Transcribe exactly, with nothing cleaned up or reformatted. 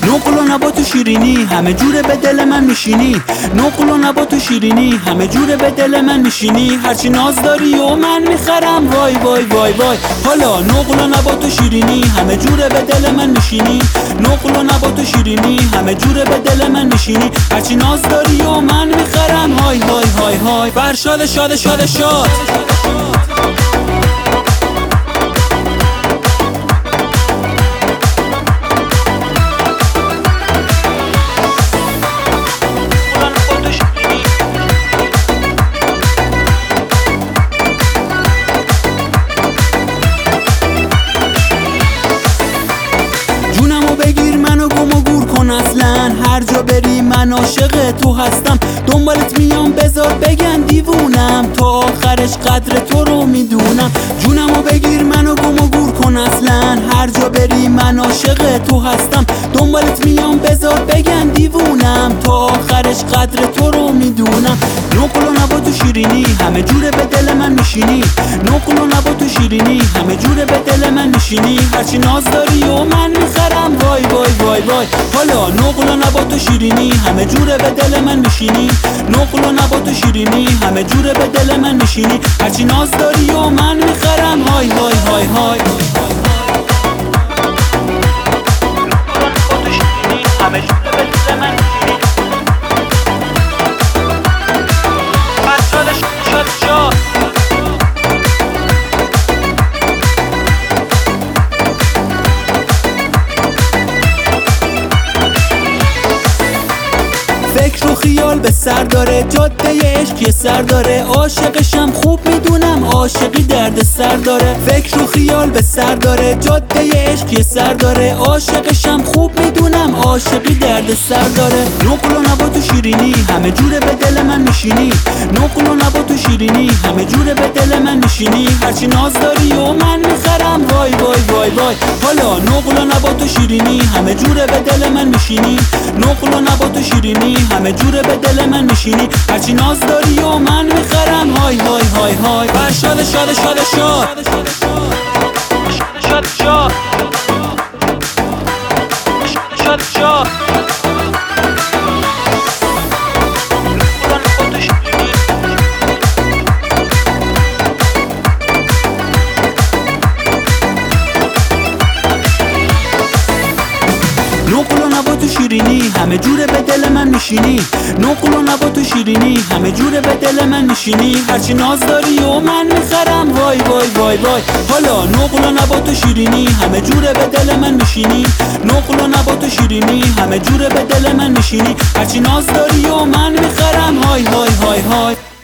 نقل و نبات و شیرینی همه جوره به دل من میشینی. نقل و نبات و شیرینی همه جوره به دل من میشینی. هرچی ناز داری و من میخرم وای وای وای وای. حالا نقل و نبات و شیرینی همه جوره به دل من میشینی. نقل و نبات و شیرینی همه جوره به دل من میشینی. هرچی ناز داری و من میخرم های های های های. فرشاد شاد شاد شاد بگیر منو گم و گور کن اصلا. هر جا بری من عاشق تو هستم. دنبالت میام بذار بگن دیوونم. تا آخرش قدر تو رو میدونم. جونمو بگیر منو گم و گور کن اصلا. هر جا بری من عاشق تو هستم. دنبالت میام بذار بگن دیوونم. تا آخرش قدر تو رو میدونم. نقل و نبات و شیرینی همه جوره به دل من میشینی. نقل و نبات و شیرینی همه جوره به دل من میشینی. هرچی ناز داری و من میخرم وای وای وای وای. حالا نقل و نبات و شیرینی همه جوره به دل من میشینی. نقل و نبات و شیرینی همه جوره به دل من میشینی. هرچی ناز داری و من میخرم های های های های. همه جوره به دل من میشینی. فرشاد شاد شاد فکر و خیال به سر داره. جاده عشق یه سر داره. عاشقشم خوب میدونم عاشقی درد سر داره. فکر و خیال به سر داره. جاده عشق یه سر داره. عاشقشم خوب میدونم عاشقی درد سر داره. نقل و نبات و شیرینی همه جوره به دل من میشینی. نقل و نبات و شیرینی همه جوره به دل من میشینی. هرچی ناز داری و من میخرم وای وای وای وای. حالا نقل و نبات و شیرینی همه جوره به دل من میشینی. نقل و نبات و شیرینی همه جوره به دل من میشینی. هرچی ناز داری و من میخرم های های های های. فرشاد شاد شاد شاد شاد شاد شاد شاد نقل و نبات و شیرینی همه جوره به دل من میشینی. نقل و نبات و شیرینی همه جوره به دل من میشینی. هرچی ناز داری و من میخرم وای وای وای وای. حالا نقل و نبات و شیرینی همه جوره به دل من میشینی. نقل و نبات و شیرینی همه جوره به دل من میشینی. هرچی ناز داری و من میخرم های های های های.